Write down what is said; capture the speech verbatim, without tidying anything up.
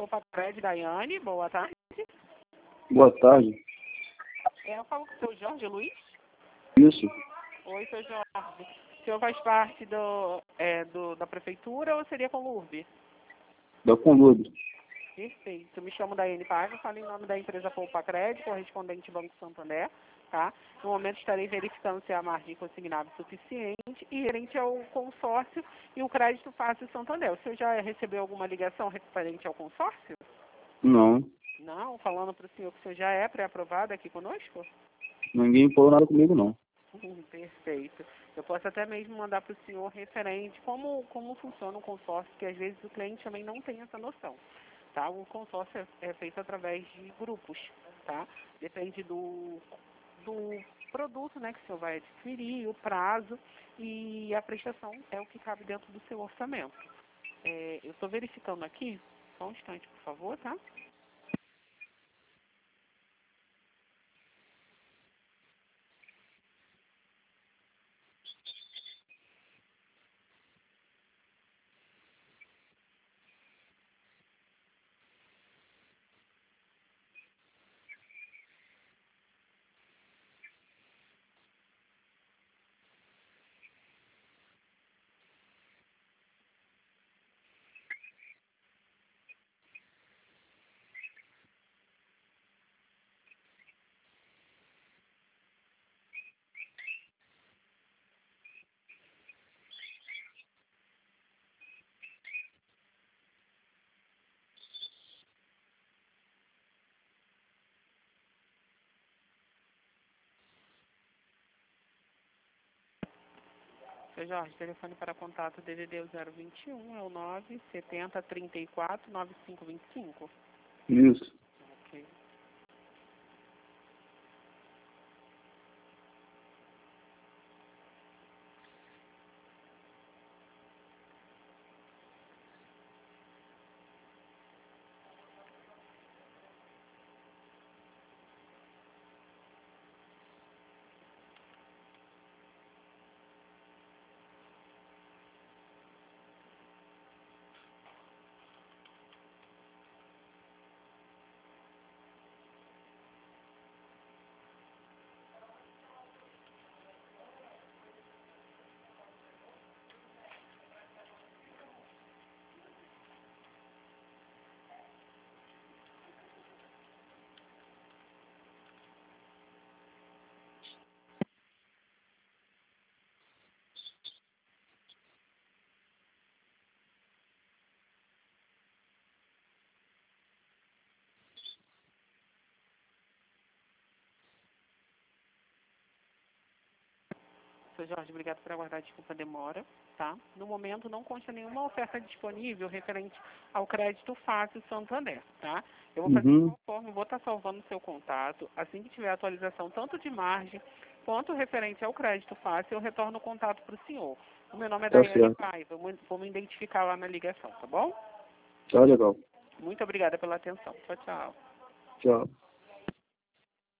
Polpacred, Daiane, boa tarde. Boa tarde. É, eu falo com o seu Jorge Luiz. Isso. Oi, seu Jorge. O senhor faz parte do, é, do, da prefeitura ou seria com o URB? Da Conlude. Perfeito. Me chamo Daiane Paiva, falo em nome da empresa Polpacred, correspondente Banco Santander, tá? No momento estarei verificando se a margem consignável é suficiente e gerente ao consórcio e o crédito fácil Santander. O senhor já recebeu alguma ligação referente ao consórcio? Não. Não, falando para o senhor que o senhor já é pré-aprovado aqui conosco? Ninguém falou nada comigo, não. Hum, perfeito. Eu posso até mesmo mandar para o senhor referente como, como funciona o consórcio, que às vezes o cliente também não tem essa noção. Tá? O consórcio é, é feito através de grupos, tá? Depende do, do produto, né, que o senhor vai adquirir, o prazo e a prestação é o que cabe dentro do seu orçamento. É, eu estou verificando aqui, só um instante, por favor, tá? Seu Jorge, telefone para contato D D D zero vinte e um é o nove setenta, trinta e quatro, noventa e cinco vinte e cinco. Isso. Ok. Seu Jorge, obrigado por aguardar, desculpa a demora, tá? No momento não consta nenhuma oferta disponível referente ao crédito fácil Santander, tá? Eu vou fazer de Uhum. uma forma, vou estar salvando o seu contato, assim que tiver atualização tanto de margem quanto referente ao crédito fácil, eu retorno o contato para o senhor. O meu nome é Tá Daiane certo. Paiva, vou vou me identificar lá na ligação, tá bom? Tá legal. Muito obrigada pela atenção. Tchau, tchau. Tchau.